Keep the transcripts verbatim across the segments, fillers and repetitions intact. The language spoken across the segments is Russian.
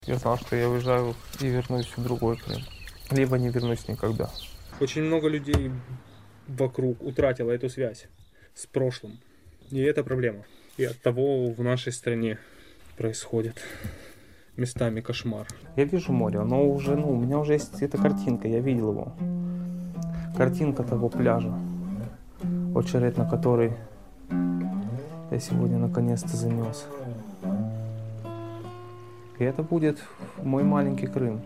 Я знал, что я уезжаю и вернусь в другой Крым. Либо не вернусь никогда. Очень много людей вокруг утратило эту связь с прошлым. И это проблема. И от того в нашей стране происходит местами кошмар. Я вижу море, оно уже, ну, у меня уже есть эта картинка, я видел его. Картинка того пляжа, очеред на который я сегодня наконец-то занес. И это будет мой маленький Крым.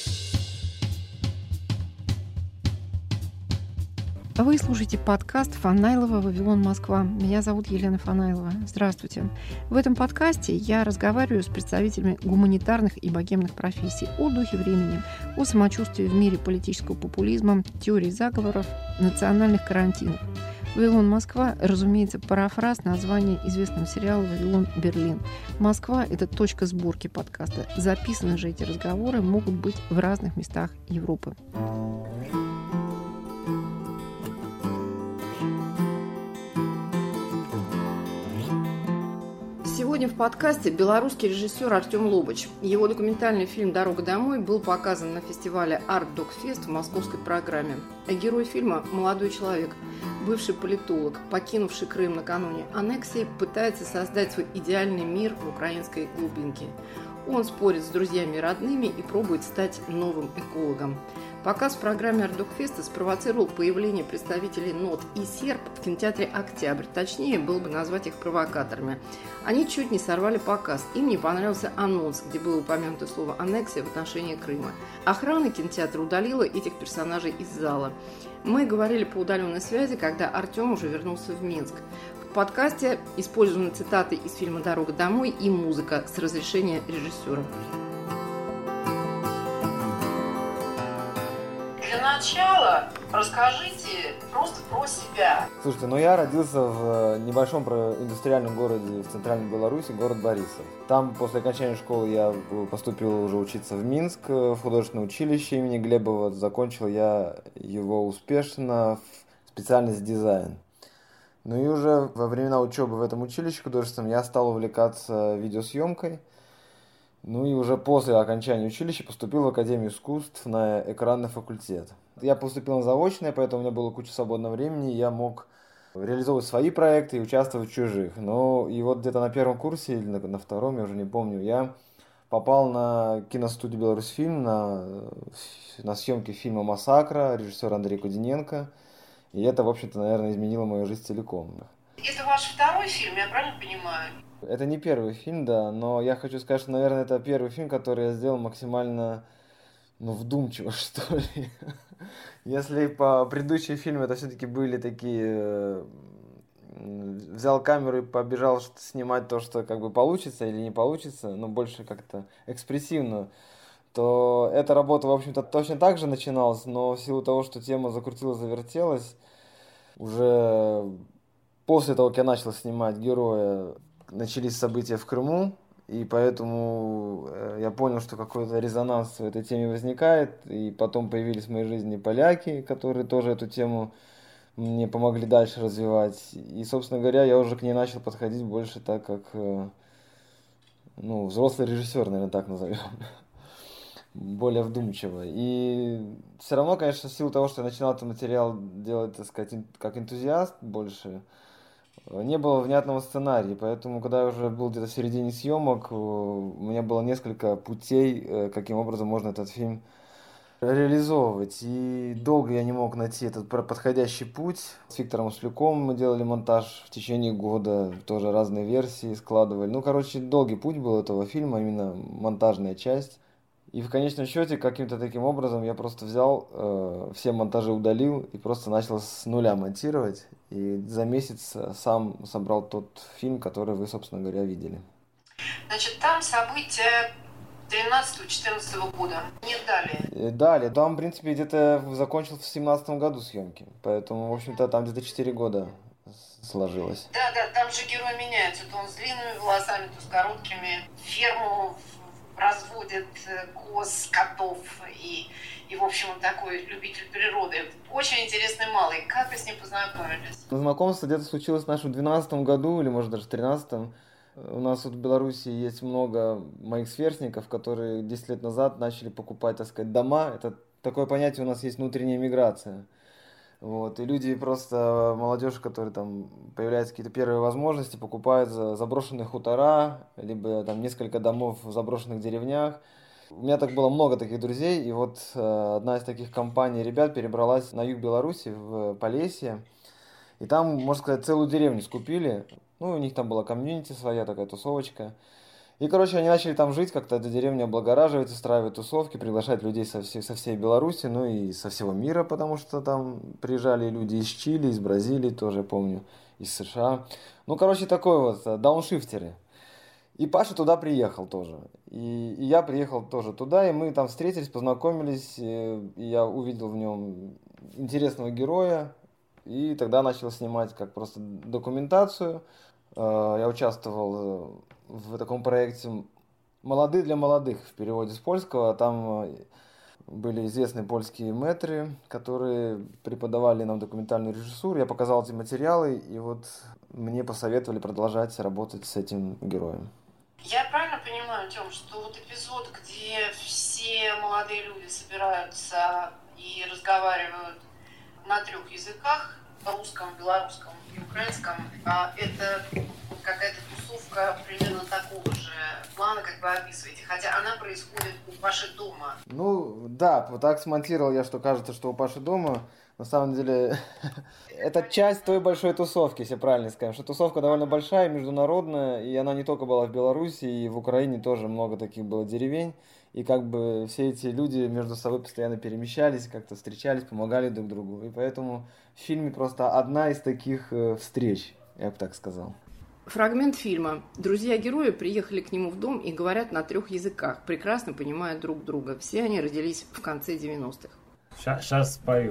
Вы слушаете подкаст Фанайлова «Вавилон, Москва». Меня зовут Елена Фанайлова. Здравствуйте. В этом подкасте я разговариваю с представителями гуманитарных и богемных профессий о духе времени, о самочувствии в мире политического популизма, теории заговоров, национальных карантинов. «Вавилон, Москва», разумеется, парафраз названия известного сериала «Вавилон, Берлин». Москва – это точка сборки подкаста. Записаны же эти разговоры могут быть в разных местах Европы. Сегодня в подкасте белорусский режиссер Артем Лобач. Его документальный фильм «Дорога домой» был показан на фестивале Art Dog Fest в московской программе. А герой фильма – молодой человек, бывший политолог, покинувший Крым накануне аннексии, пытается создать свой идеальный мир в украинской глубинке. Он спорит с друзьями и родными и пробует стать новым экологом. Показ в программе Art Dog Fest спровоцировал появление представителей НОТ и Серб в кинотеатре «Октябрь». Точнее, было бы назвать их провокаторами. Они чуть не сорвали показ. Им не понравился анонс, где было упомянуто слово «аннексия» в отношении Крыма. Охрана кинотеатра удалила этих персонажей из зала. Мы говорили по удаленной связи, когда Артем уже вернулся в Минск. В подкасте использованы цитаты из фильма «Дорога домой» и музыка с разрешения режиссера. Для начала расскажите просто про себя. Слушайте, ну я родился в небольшом индустриальном городе в центральной Беларуси, город Борисов. Там после окончания школы я поступил уже учиться в Минск, в художественное училище имени Глебова. Закончил я его успешно в специальность дизайн. Ну и уже во времена учебы в этом училище художественном я стал увлекаться видеосъемкой. Ну и уже после окончания училища поступил в Академию искусств на экранный факультет. Я поступил на заочное, поэтому у меня было куча свободного времени, я мог реализовывать свои проекты и участвовать в чужих. Но и вот где-то на первом курсе или на, на втором, я уже не помню, я попал на киностудию «Беларусьфильм», на, на съемки фильма «Массакра» режиссера Андрея Кудиненко. И это, в общем-то, наверное, изменило мою жизнь целиком. Это ваш второй фильм, я правильно понимаю? Это не первый фильм, да, но я хочу сказать, что, наверное, это первый фильм, который я сделал максимально, ну, вдумчиво, что ли. Если по предыдущим фильмам это все-таки были такие... Взял камеру и побежал снимать то, что как бы получится или не получится, но больше как-то экспрессивно, то эта работа, в общем-то, точно так же начиналась, но в силу того, что тема закрутилась, завертелась, уже после того, как я начал снимать героя, начались события в Крыму, и поэтому я понял, что какой-то резонанс в этой теме возникает, и потом появились в моей жизни поляки, которые тоже эту тему мне помогли дальше развивать, и, собственно говоря, я уже к ней начал подходить больше так, как, ну, взрослый режиссер, наверное, так назовем, более вдумчиво. И все равно, конечно, в силу того, что я начинал этот материал делать, так сказать, как энтузиаст больше, не было внятного сценария, поэтому, когда я уже был где-то в середине съемок, у меня было несколько путей, каким образом можно этот фильм реализовывать. И долго я не мог найти этот подходящий путь. С Виктором Услюком мы делали монтаж в течение года, тоже разные версии складывали. Ну, короче, долгий путь был этого фильма, именно монтажная часть. И в конечном счете, каким-то таким образом, я просто взял, э, все монтажи удалил и просто начал с нуля монтировать. И за месяц сам собрал тот фильм, который вы, собственно говоря, видели. Значит, там события тринадцатого-четырнадцатого года. Нет, далее. Далее. Там, в принципе, где-то закончил в семнадцатом году съемки. Поэтому, в общем-то, там где-то четыре года сложилось. Да, да, там же герой меняется. То он с длинными волосами, то с короткими. Ферму разводят коз, котов и, и, в общем, он такой любитель природы. Очень интересный малый. Как вы с ним познакомились? Знакомство где-то случилось в нашем двенадцатом году, или, может, даже в тринадцатом. У нас вот в Беларуси есть много моих сверстников, которые десять лет назад начали покупать, так сказать, дома. Это такое понятие у нас есть внутренняя миграция. Вот. И люди просто, молодежь, которые там появляются какие-то первые возможности, покупают за заброшенные хутора, либо там несколько домов в заброшенных деревнях. У меня так было много таких друзей, и вот э, одна из таких компаний ребят перебралась на юг Беларуси, в Полесье, и там, можно сказать, целую деревню скупили. Ну, у них там была комьюнити своя, такая тусовочка. И, короче, они начали там жить, как-то эта деревня облагораживать, устраивать тусовки, приглашать людей со всей, со всей Беларуси, ну и со всего мира, потому что там приезжали люди из Чили, из Бразилии тоже, я помню, из США. Ну, короче, такой вот, дауншифтеры. И Паша туда приехал тоже. И, и я приехал тоже туда, и мы там встретились, познакомились, и, и я увидел в нем интересного героя, и тогда начал снимать как просто документацию. Я участвовал в таком проекте «Молодые для молодых» в переводе с польского. Там были известные польские мэтры, которые преподавали нам документальную режиссуру. Я показал эти материалы, и вот мне посоветовали продолжать работать с этим героем. Я правильно понимаю, Тём, что вот эпизод, где все молодые люди собираются и разговаривают на трех языках, русском, белорусском и украинском, это какая-то тусовка примерно такого же плана, как вы описываете, хотя она происходит у Паши дома. Ну, да, вот так смонтировал я, что кажется, что у Паши дома. На самом деле, это часть той большой тусовки, если правильно скажем, что тусовка довольно большая, международная, и она не только была в Беларуси, и в Украине тоже много таких было деревень, и как бы все эти люди между собой постоянно перемещались, как-то встречались, помогали друг другу, и поэтому в фильме просто одна из таких встреч, я бы так сказал. Фрагмент фильма. Друзья героя приехали к нему в дом и говорят на трех языках, прекрасно понимая друг друга. Все они родились в конце девяностых. Сейчас спою.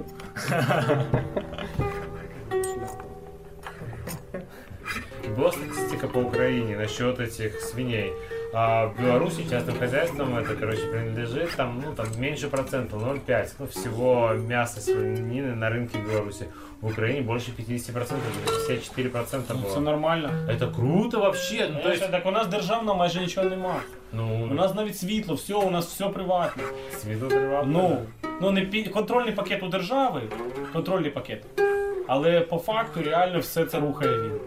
Была статистика по Украине насчет этих свиней. А в Беларуси частным хозяйством это, короче, принадлежит там, ну, там меньше процента, ноль целых пять десятых, ну, всего мяса свинины на рынке Беларуси. В Украине больше пятьдесят процентов, пятьдесят четыре процента было. Це нормально. Это круто вообще. Ну, то есть... Так у нас державно майже нічого нема. Ну, у нас навіть світло, все, у нас все приватне. Світло приватне? Ну, ну не пі... контрольний пакет у держави, контрольний пакет. Але по факту реально все це рухає він.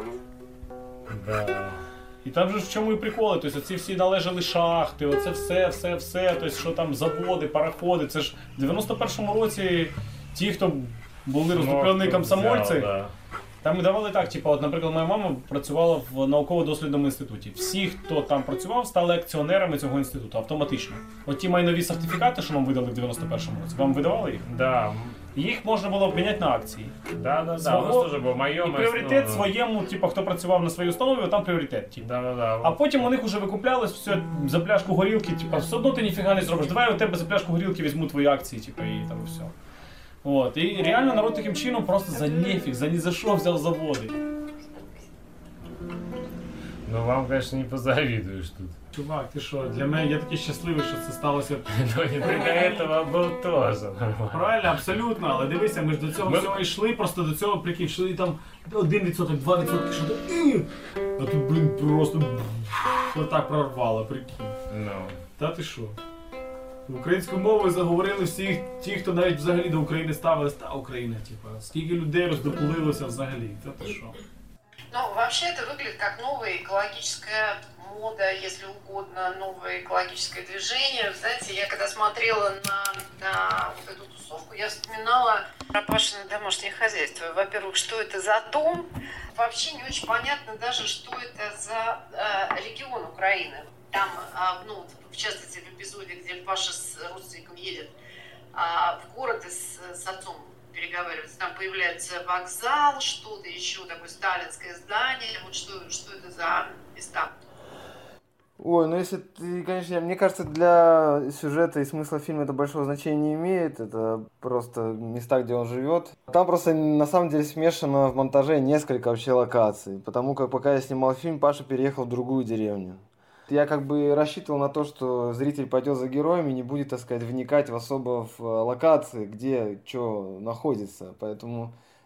Да. І там же в чому і приколи, тобто ці всі належали шахти, оце все, все, все, тобто що там заводи, пароходи, це ж в дев'яносто першому році ті, хто були роздуплені комсомольці, взял, да. Там і давали так, типу, от, наприклад, моя мама працювала в науково-дослідному інституті. Всі, хто там працював, стали акціонерами цього інституту автоматично. От ті майнові сертифікати, що нам видали в дев'яносто першому році, вам видавали їх? Да. Їх можна було обміняти на акції. Да, да, Свого... да. У нас теж був майом. І пріоритет ну, своєму, типу, хто працював на своїй установі, там пріоритет. Типу. Да, да, да. А потім у них вже викуплялось все за пляшку горілки, типу, все одно ти ніфіга не зробиш. Давай у тебе за пляшку горілки візьму твої акції, типу, і там все. От. І реально народ таким чином просто за нефіг, за ні за що взяв заводи. Ну вам, конечно, не позавидуешь тут. Чувак, ти що, для мене я такий щасливий, що це сталося. Ну і ти до цього був теж. Правильно, абсолютно, але дивися, ми ж до цього ми... всього йшли, просто до цього, прикинь, йшли там один відсоток, два відсотки, що то, а тут, блин, просто отак прорвало, прикинь. Ну. Та ти що? Українською мовою заговорили всі ті, хто навіть взагалі до України ставились, та Україна, типа, скільки людей роздоплилося взагалі, та ти що? Ну, вообще это выглядит как новая экологическая мода, если угодно, новое экологическое движение. Знаете, я когда смотрела на, на вот эту тусовку, я вспоминала про Пашино домашнее хозяйство. Во-первых, что это за дом? Вообще не очень понятно даже, что это за э, регион Украины. Там, э, ну, в частности, в эпизоде, где Паша с родственником едет э, в город и с, с отцом переговариваться. Там появляется вокзал, что-то еще, такое сталинское здание. Вот что, что это за места? Ой, ну если ты, конечно, мне кажется, для сюжета и смысла фильма это большого значения не имеет. Это просто места, где он живет. Там просто на самом деле смешано в монтаже несколько вообще локаций. Потому как пока я снимал фильм, Паша переехал в другую деревню. Я как бы рассчитывал на то, что зритель пойдет за героями и не будет, так сказать, вникать в особо в локации, где что находится. Поэтому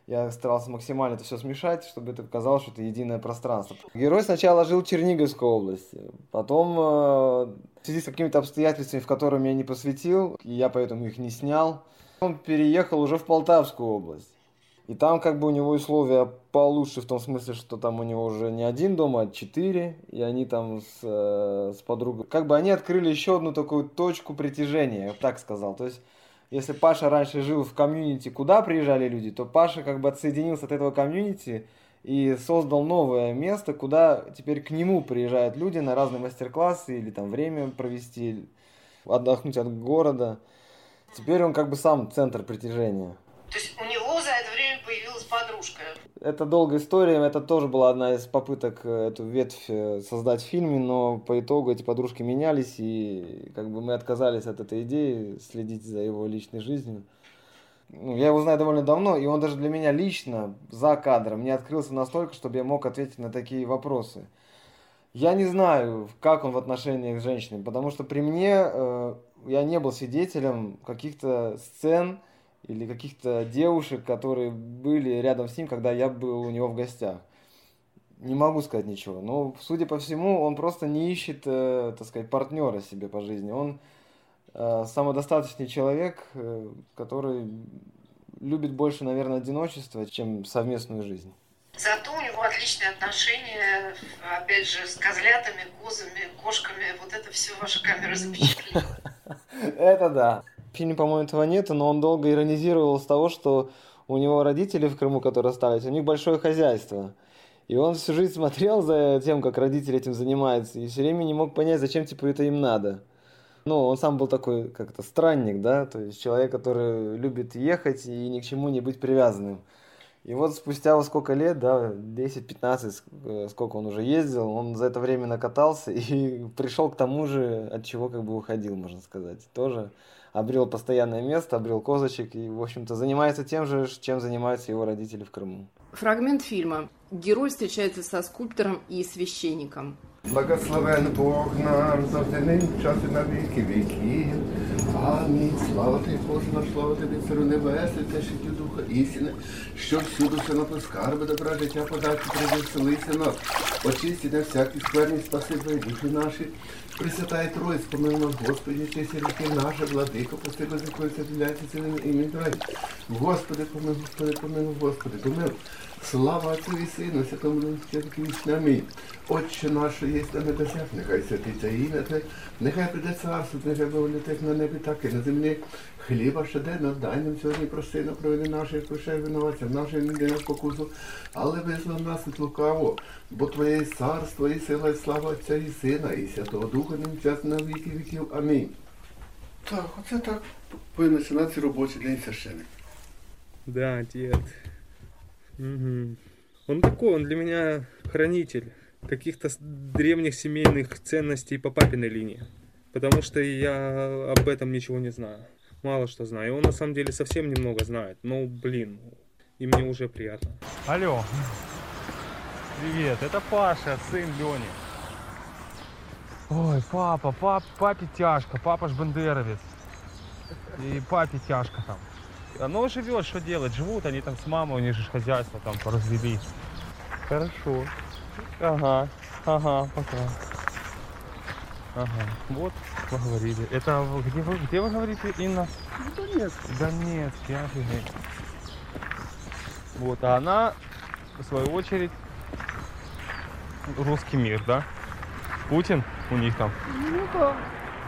Я старался максимально это все смешать, чтобы это казалось, что это единое пространство. Герой сначала жил в Черниговской области, потом э, в связи с какими-то обстоятельствами, в которые меня не посвятил, и я поэтому их не снял, он переехал уже в Полтавскую область. И там как бы у него условия получше в том смысле, что там у него уже не один дом, а четыре, и они там с, э, с подругой. Как бы они открыли еще одну такую точку притяжения, я бы так сказал. То есть, если Паша раньше жил в комьюнити, куда приезжали люди, то Паша как бы отсоединился от этого комьюнити и создал новое место, куда теперь к нему приезжают люди на разные мастер-классы или там время провести, отдохнуть от города. Теперь он как бы сам центр притяжения. То есть у него за это время появилась подружка? Это долгая история, это тоже была одна из попыток эту ветвь создать в фильме, но по итогу эти подружки менялись, и как бы мы отказались от этой идеи следить за его личной жизнью. Ну, я его знаю довольно давно, и он даже для меня лично, за кадром, не открылся настолько, чтобы я мог ответить на такие вопросы. Я не знаю, как он в отношениях с женщинами, потому что при мне э, я не был свидетелем каких-то сцен, или каких-то девушек, которые были рядом с ним, когда я был у него в гостях. Не могу сказать ничего. Но, судя по всему, он просто не ищет, э, так сказать, партнера себе по жизни. Он э, самодостаточный человек, э, который любит больше, наверное, одиночество, чем совместную жизнь. Зато у него отличные отношения, опять же, с козлятами, козами, кошками. Вот это все ваши камеры запечатлели. Это да. В фильме, по-моему, этого нету, но он долго иронизировал с того, что у него родители в Крыму, которые остались, у них большое хозяйство. И он всю жизнь смотрел за тем, как родители этим занимаются, и все время не мог понять, зачем типа это им надо. Ну, он сам был такой, как-то странник, да, то есть человек, который любит ехать и ни к чему не быть привязанным. И вот спустя вот сколько лет, да, десять-пятнадцать, сколько он уже ездил, он за это время накатался и пришел к тому же, от чего как бы уходил, можно сказать. Тоже обрел постоянное место, обрел козочек и, в общем-то, занимается тем же, чем занимаются его родители в Крыму. Фрагмент фильма. Герой встречается со скульптором и священником. Благословен Бог нам завжди нині, час і на віки віків. Амінь. Слава Тобі, Боже наш, слава Тобі, Царю Небесний, Тешителю Духа істини, що всюди все на скарби добра життя подати, привеселися нас. Очисти на всякі скверні, спаси твої душі наші. Пресвятая Троїць, помилуй нас, Господи, честі ріки наші, владико, прости, без якої саділяється цілими ім'я Твоє. Господи, помилуй, Господи, помилуй, Господи, помилуй. Слава Отцю і Сину, Святому Духу, вічний. Амінь. Отче наш, що єсть на небесах, нехай святиться ім'я Твоє, нехай прийде царство, нехай буде як на небі, так і на землі. Хліба щоденно дай нам сьогодні, прости на провини наші, як прощай винуватцям наші, не йди на спокусу, але визволи нас від лукавого, бо Твоє є царство, і сила, і слава Отця і Сина, і Святого Духа, нині час на віки віків. Амінь. Так, оце так повинен починатися робочий день священника. Да, дед. Угу. Он такой, он для меня хранитель каких-то древних семейных ценностей по папиной линии. Потому что я об этом ничего не знаю. Мало что знаю. И он на самом деле совсем немного знает. Но, блин, и мне уже приятно. Алло. Привет, это Паша, сын Лёни. Ой, папа, пап, папе тяжко. Папа ж бандеровец. И папе тяжко там. Оно живет, что делать? Живут они там с мамой, у них же хозяйство там поразвели. Хорошо. Ага, ага, пока. Ага, вот, поговорили. Это где вы, где вы говорите, Инна? Донецк. Донецк, я офигеть. Вот, а она, в свою очередь, русский мир, да? Путин у них там? Ну да.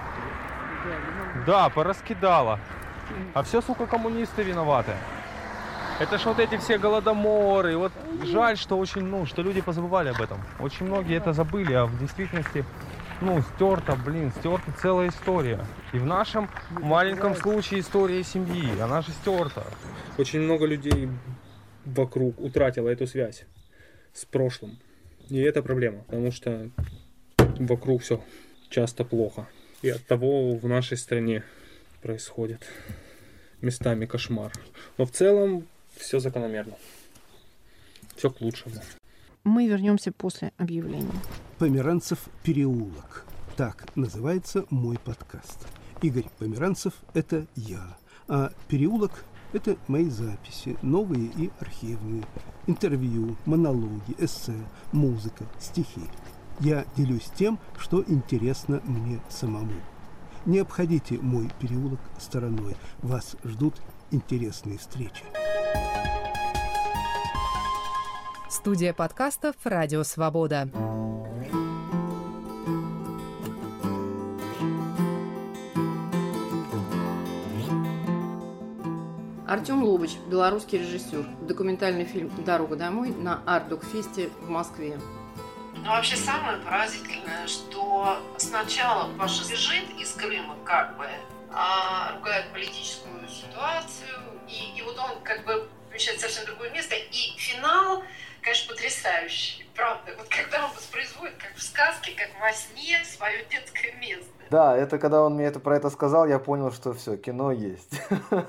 Да, пораскидала. А все, сука, коммунисты виноваты. Это ж вот эти все голодоморы. Вот жаль, что очень, ну, что люди позабывали об этом. Очень многие это забыли, а в действительности, ну, стерта, блин, стерта целая история. И в нашем маленьком случае история семьи, она же стерта. Очень много людей вокруг утратило эту связь с прошлым. И это проблема, потому что вокруг все часто плохо. И от того в нашей стране происходит местами кошмар. Но в целом все закономерно. Все к лучшему. Мы вернемся после объявления. Померанцев переулок. Так называется мой подкаст. Игорь Померанцев – это я. А переулок Это мои записи, новые и архивные, интервью, монологи, эссе, музыка, стихи. Я делюсь тем, что интересно мне самому. Не обходите мой переулок стороной. Вас ждут интересные встречи. Студия подкастов «Радио Свобода». Артем Лобыч, белорусский режиссер. Документальный фильм «Дорога домой» на Арт-Док-фесте в Москве. Но вообще самое поразительное, что сначала Паша бежит из Крыма, как бы, а, ругает политическую ситуацию, и, и вот он как бы помещает совсем другое место, и финал, конечно, потрясающий, правда. Вот когда он воспроизводит, как в сказке, как во сне, свое детское место. Да, это когда он мне это, про это сказал, я понял, что все, кино есть.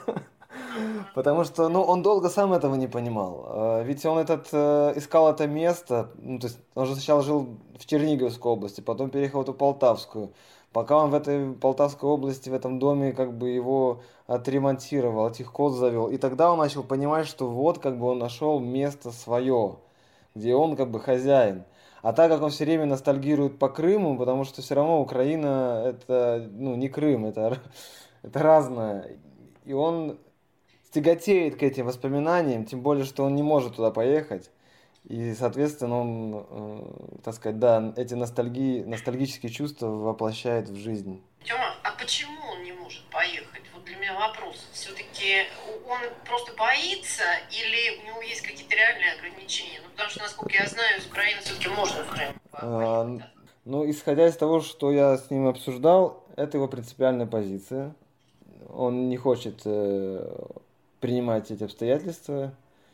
Потому что, ну, он долго сам этого не понимал. Ведь он этот, э, искал это место, ну, то есть он же сначала жил в Черниговской области, потом переехал в эту Полтавскую. Пока он в этой Полтавской области, в этом доме, как бы его отремонтировал, этих коз завел. И тогда он начал понимать, что вот, как бы он нашел место свое, где он как бы хозяин. А так как он все время ностальгирует по Крыму, потому что все равно Украина это, ну, не Крым, это, это разное. И он тяготеет к этим воспоминаниям, тем более, что он не может туда поехать. И, соответственно, он, э, так сказать, да, эти ностальгии, ностальгические чувства воплощает в жизнь. Тёма, а почему он не может поехать? Вот для меня вопрос. Все-таки он просто боится или у него есть какие-то реальные ограничения? Ну, потому что, насколько я знаю, из Украины все-таки можно в Крым поехать. А, ну, исходя из того, что я с ним обсуждал, это его принципиальная позиция. Он не хочет э, принимать эти обстоятельства,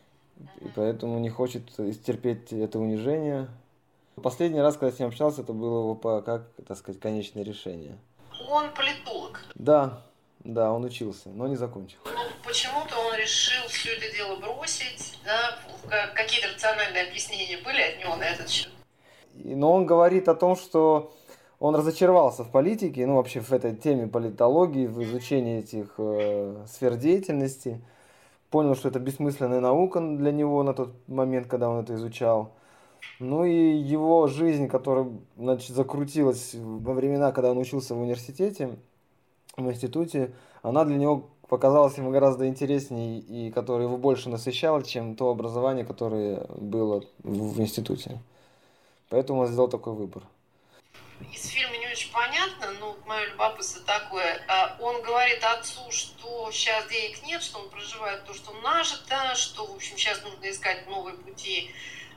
и поэтому не хочет стерпеть это унижение. Последний раз, когда я с ним общался, это было его, по, как, так сказать, конечное решение. Он политолог. Да, да, он учился, но не закончил. Ну, почему-то он решил все это дело бросить, да? Какие-то рациональные объяснения были от него на этот счет? Но он говорит о том, что он разочаровался в политике, ну вообще в этой теме политологии, в изучении этих э, сфер деятельности. Понял, что это бессмысленная наука для него на тот момент, когда он это изучал. Ну и его жизнь, которая, значит, закрутилась во времена, когда он учился в университете, в институте, она для него показалась ему гораздо интереснее и которая его больше насыщала, чем то образование, которое было в институте. Поэтому он сделал такой выбор. Из фильма не очень понятно, но мое любопытство такое. Он говорит отцу, что сейчас денег нет, что он проживает то, что нажито, что, в общем, сейчас нужно искать новые пути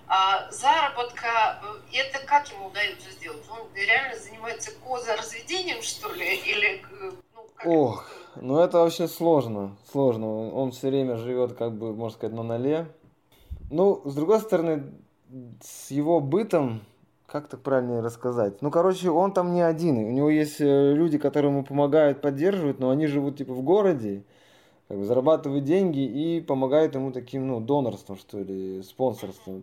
заработка. Это как ему удается сделать? Он реально занимается козоразведением, что ли? Или, ну, как Ох, это ну это вообще сложно, сложно. Он все время живет, как бы, можно сказать, на ноле. Ну, с другой стороны, с его бытом, как так правильнее рассказать? Ну, короче, он там не один. У него есть люди, которые ему помогают, поддерживают, но они живут типа в городе, как бы зарабатывают деньги и помогают ему таким, ну, донорством, что ли, спонсорством.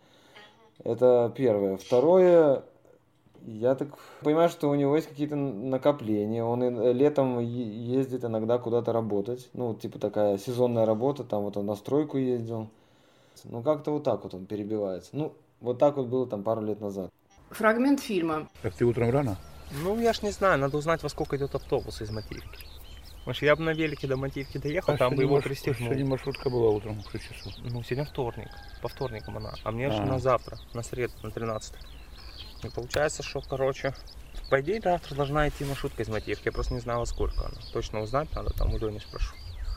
Это первое. Второе, я так понимаю, что у него есть какие-то накопления. Он летом ездит иногда куда-то работать. Ну, типа такая сезонная работа, там вот он на стройку ездил. Ну, как-то вот так вот он перебивается. Ну, вот так вот было там пару лет назад. Фрагмент фильма. Так ты утром рано? Ну, я ж не знаю, надо узнать, во сколько идет автобус из Мативки. Может, я бы на велике до Мативки доехал, а там бы его пристегнул. Сегодня маршрутка была утром в шесть часов. Ну, сегодня вторник, по вторникам она. А мне А. же на завтра, на среду, на тринадцатое. И получается, что, короче, по идее, завтра должна идти маршрутка из Мативки. Я просто не знаю, во сколько она. Точно узнать надо, там у Лёни спрошу.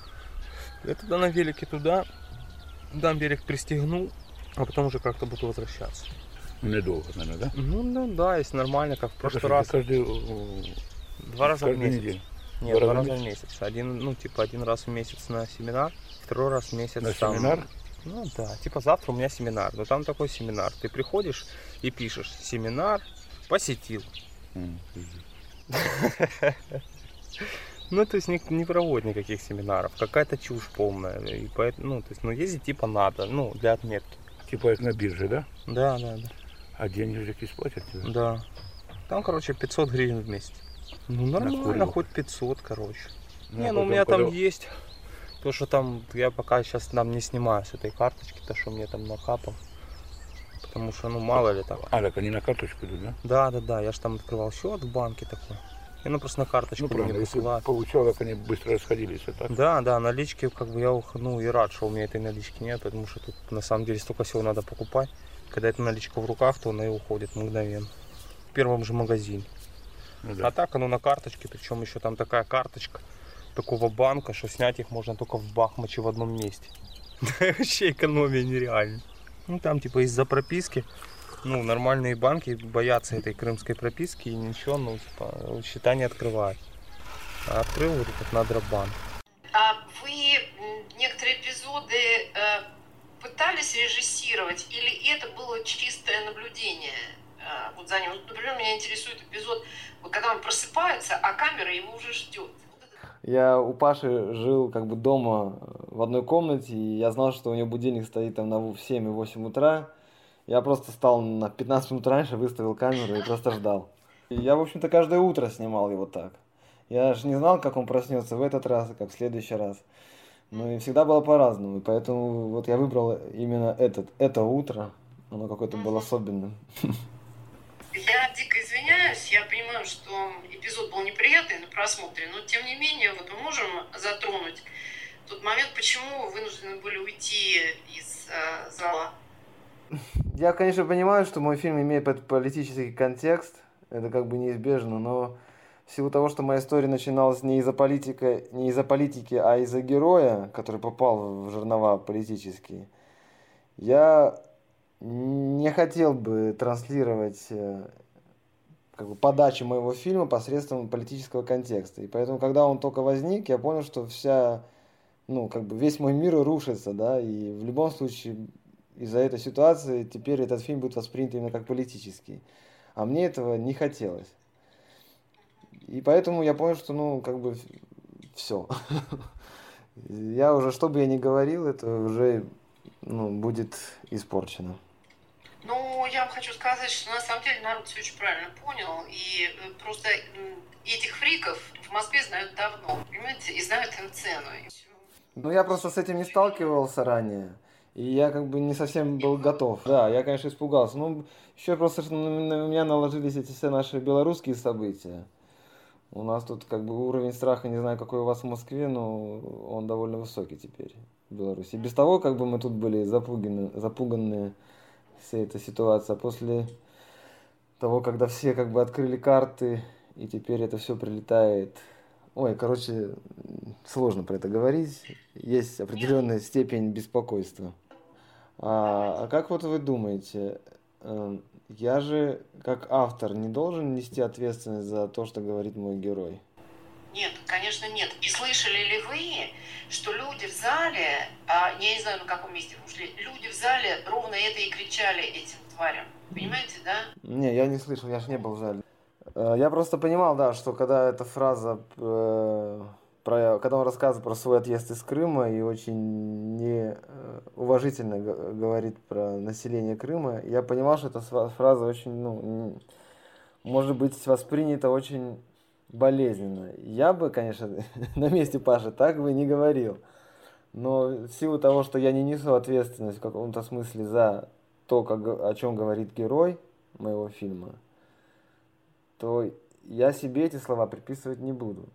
Я тогда на велике туда, дам берег пристегну, а потом уже как-то буду возвращаться. Недолго, наверное, да? Ну, ну да, если нормально, как в прошлый Каждый, раз. каждый, Два раза в каждую месяц. неделю. Нет, два, два раза в месяц. Один, ну, типа, один раз в месяц на семинар, второй раз в месяц На там. семинар? Ну да, типа завтра у меня семинар. Но там такой семинар. Ты приходишь и пишешь: семинар посетил. Ну, то есть не, не проводят никаких семинаров. Какая-то чушь полная. И поэтому, ну, то есть, ну, ездить типа надо, ну, для отметки. Типа на бирже, да? Да, да, да. А денежки сплатят тебе? Да. Там, короче, пятьсот гривен в месяц. Ну, нормально, Накурил. хоть пятьсот, короче. Ну, не, а ну у потом меня там подал- есть, То, что там, я пока сейчас там не снимаю с этой карточки, то, что мне там накапал. Потому что, ну, мало ли так. А, так они на карточку идут, да? Да, да, да, я же там открывал счет в банке такой. И ну просто на карточку ну, правильно, мне посылают. Получал, как они быстро расходились, а так? Да, да, налички, как бы я, ну, и рад, что у меня этой налички нет, потому что тут на самом деле столько всего надо покупать. Когда эта наличка в руках, то она и уходит мгновенно. В первом же магазине. Ну, да. А так оно на карточке, причем еще там такая карточка такого банка, что снять их можно только в Бахмаче в одном месте. Вообще экономия нереальная. Ну там типа из-за прописки, ну нормальные банки боятся этой крымской прописки и ничего, ну типа счета не открывают. А открыл вот этот Надробанк. А вы некоторые эпизоды э, пытались режиссировать или это было чистое наблюдение э, вот за ним? Вот, например, меня интересует эпизод, вот, когда он просыпается, а камера его уже ждет. Я у Паши жил как бы дома в одной комнате, и я знал, что у него будильник стоит там на семь и восемь утра. Я просто встал на пятнадцать минут раньше, выставил камеру и просто ждал. И я, в общем-то, каждое утро снимал его так. Я же не знал, как он проснется в этот раз, как в следующий раз. Ну и всегда было по-разному. И поэтому вот я выбрал именно этот, это утро. Оно какое-то было особенным. Я дико извиняюсь, я понимаю, что эпизод был неприятный на просмотре, но тем не менее вот мы можем затронуть тот момент, почему вы вынуждены были уйти из э, зала. Я, конечно, понимаю, что мой фильм имеет политический контекст, это как бы неизбежно, но в силу того, что моя история начиналась не из-за политики, не из-за политики, а из-за героя, который попал в жернова политические, я не хотел бы транслировать как бы, подачу моего фильма посредством политического контекста. И поэтому, когда он только возник, я понял, что вся, ну, как бы весь мой мир рушится, да, и в любом случае из-за этой ситуации теперь этот фильм будет воспринят именно как политический. А мне этого не хотелось. И поэтому я понял, что, ну, как бы, все. Я уже, что бы я ни говорил, это уже, ну, будет испорчено. Ну, я вам хочу сказать, что на самом деле народ все очень правильно понял. И просто этих фриков в Москве знают давно, понимаете, и знают им цену. Ну, я просто с этим не сталкивался ранее. И я как бы не совсем был готов. Да, я, конечно, испугался. Ну, еще просто что на меня наложились эти все наши белорусские события. У нас тут как бы уровень страха, не знаю, какой у вас в Москве, но он довольно высокий теперь в Беларуси. Без того, как бы мы тут были запуганы, запуганные всей этой ситуацией. А после того, когда все как бы открыли карты, и теперь это все прилетает... Ой, короче, сложно про это говорить. Есть определенная степень беспокойства. А, а как вот вы думаете, я же, как автор, не должен нести ответственность за то, что говорит мой герой? Нет, конечно, нет. И слышали ли вы, что люди в зале, а, я не знаю, на каком месте вы ушли, люди в зале ровно это и кричали этим тварям. Понимаете, да? Не, я не слышал, я же не был в зале. Я просто понимал, да, что когда эта фраза, э, про, когда он рассказывает про свой отъезд из Крыма и очень неуважительно говорит про население Крыма, я понимал, что эта фраза очень, ну, может быть воспринята очень болезненно. Я бы, конечно, на месте Паши так бы не говорил, но в силу того, что я не несу ответственность в каком-то смысле за то, как, о чем говорит герой моего фильма, то я себе эти слова приписывать не буду.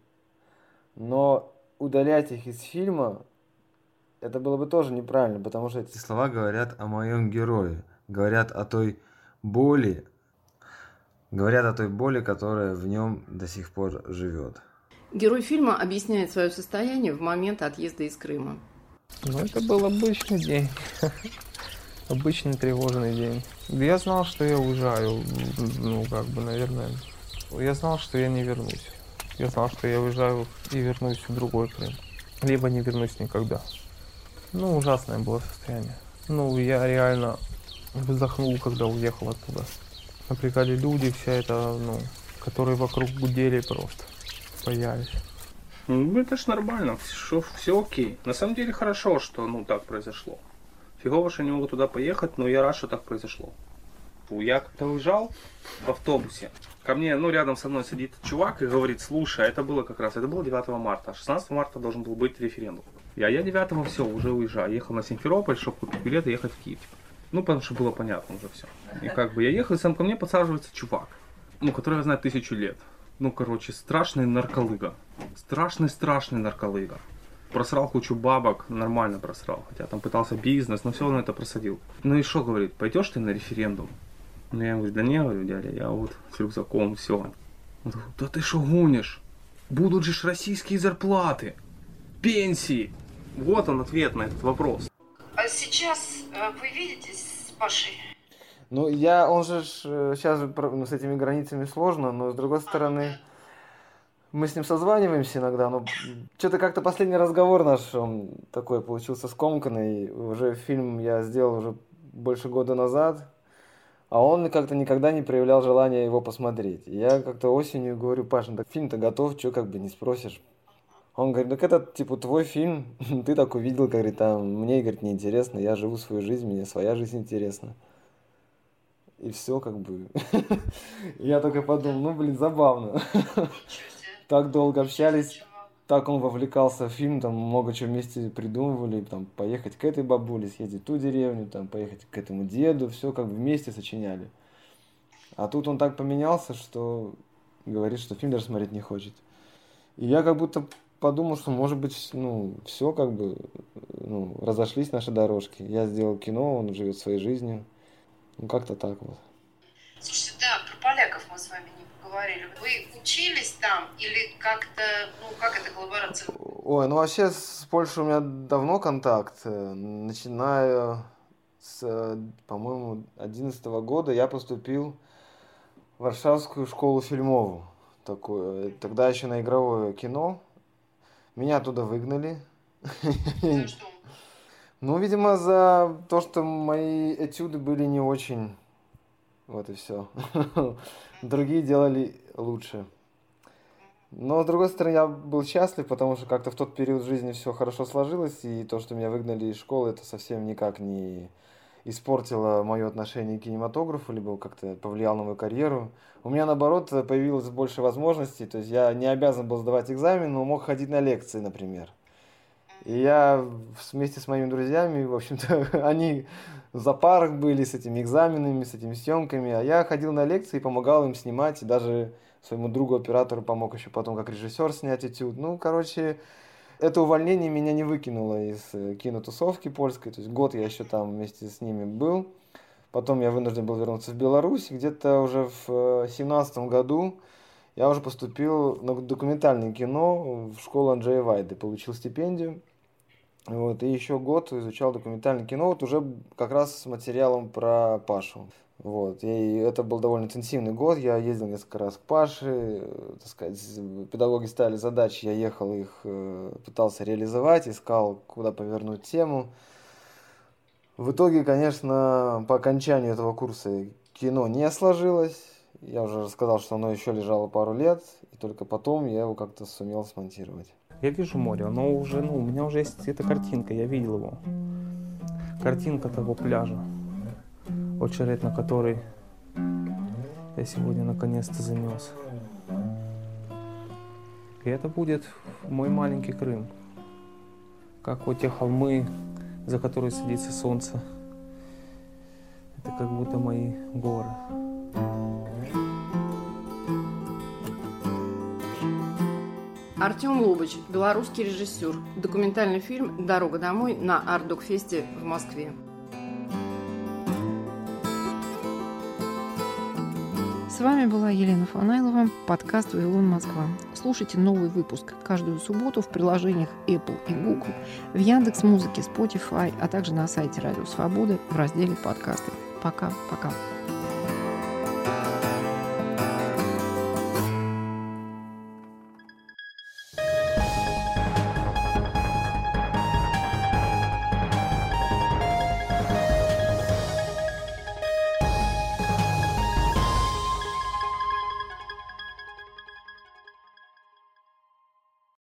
Но удалять их из фильма, это было бы тоже неправильно, потому что эти слова говорят о моем герое, говорят о той боли, говорят о той боли, которая в нем до сих пор живет. Герой фильма объясняет свое состояние в момент отъезда из Крыма. Ну, это был обычный день. Обычный тревожный день. Я знал, что я уезжаю, ну, как бы, наверное... Я знал, что я не вернусь. Я знал, что я уезжаю и вернусь в другой Крым. Либо не вернусь никогда. Ну, ужасное было состояние. Ну, я реально вздохнул, когда уехал оттуда. Напрягали люди, вся эта, ну, которые вокруг гудели просто. Боялись. Ну, это ж нормально, все, все окей. На самом деле хорошо, что, ну, так произошло. Фигово, что не могу туда поехать, но я рад, что так произошло. Я как-то уезжал в автобусе. Ко мне, ну, рядом со мной сидит чувак и говорит, слушай, это было как раз, это было девятого марта, шестнадцатого марта должен был быть референдум. Я, я девятого все, уже уезжаю, ехал на Симферополь, чтобы купить билеты и ехать в Киев. Ну, потому что было понятно уже все. И как бы я ехал, и сам ко мне подсаживается чувак, ну, который знает тысячу лет. Ну, короче, страшный нарколыга. Страшный-страшный нарколыга. Просрал кучу бабок, нормально просрал. Хотя там пытался бизнес, но все равно это просадил. Ну и что, говорит, пойдешь ты на референдум? Ну я говорю, да не, говорю, дядя, я вот с рюкзаком, все. Он говорит, да ты что гонишь? Будут же ж российские зарплаты, пенсии. Вот он ответ на этот вопрос. А сейчас вы видитесь с Пашей? Ну, я, он же ж, сейчас же, ну, с этими границами сложно, но с другой стороны, мы с ним созваниваемся иногда, но что-то как-то последний разговор наш, он такой получился скомканный. Уже фильм я сделал уже больше года назад, а он как-то никогда не проявлял желания его посмотреть. И я как-то осенью говорю, Паша, ну, так фильм-то готов, что как бы не спросишь? Он говорит, так это типа твой фильм, ты так увидел, говорит, там, мне, говорит, неинтересно, я живу свою жизнь, мне своя жизнь интересна. И все как бы. Я только подумал, ну блин, забавно. Так долго общались, так он вовлекался в фильм, там много чего вместе придумывали, там поехать к этой бабуле, съездить в ту деревню, там поехать к этому деду, все как бы вместе сочиняли. А тут он так поменялся, что говорит, что фильм даже смотреть не хочет. И я как будто подумал, что может быть, ну, все как бы, ну, разошлись наши дорожки. Я сделал кино, он живет своей жизнью. Ну, как-то так вот. Слушайте, да, про поляков мы с вами не поговорили. Вы учились там или как-то, ну, как эта коллаборация? Ой, ну вообще с Польшей у меня давно контакт. Начиная с, по-моему, одиннадцатого года я поступил в Варшавскую школу фильмовую. Такую. Тогда еще на игровое кино. Меня оттуда выгнали. За что? Ну, видимо, за то, что мои этюды были не очень. Вот и все. Другие делали лучше. Но, с другой стороны, я был счастлив, потому что как-то в тот период жизни все хорошо сложилось, и то, что меня выгнали из школы, это совсем никак не испортило мое отношение к кинематографу, либо как-то повлияло на мою карьеру. У меня, наоборот, появилось больше возможностей, то есть я не обязан был сдавать экзамен, но мог ходить на лекции, например. И я вместе с моими друзьями, в общем-то, они в зоопарк были с этими экзаменами, с этими съемками, а я ходил на лекции и помогал им снимать, и даже своему другу-оператору помог еще потом как режиссер снять этюд. Ну, короче, это увольнение меня не выкинуло из кинотусовки польской, то есть год я еще там вместе с ними был. Потом я вынужден был вернуться в Беларусь, где-то уже в семнадцатом году я уже поступил на документальное кино в школу Анджея Вайды, получил стипендию. Вот, и еще год изучал документальное кино, вот уже как раз с материалом про Пашу. Вот, и это был довольно интенсивный год, я ездил несколько раз к Паше, так сказать, педагоги ставили задачи, я ехал их, пытался реализовать, искал, куда повернуть тему. В итоге, конечно, по окончанию этого курса кино не сложилось, я уже рассказал, что оно еще лежало пару лет, и только потом я его как-то сумел смонтировать. Я вижу море, но уже, ну, у меня уже есть эта картинка, я видел его. Картинка того пляжа, очередь на который я сегодня наконец-то занес. И это будет мой маленький Крым. Как вот те холмы, за которые садится солнце. Это как будто мои горы. Артем Лобач, белорусский режиссер. Документальный фильм «Дорога домой» на Арт-Док-фесте в Москве. С вами была Елена Фанайлова, подкаст «Вавилон Москва». Слушайте новый выпуск каждую субботу в приложениях Apple и Google, в Яндекс.Музыке, Spotify, а также на сайте Радио Свобода в разделе «Подкасты». Пока-пока.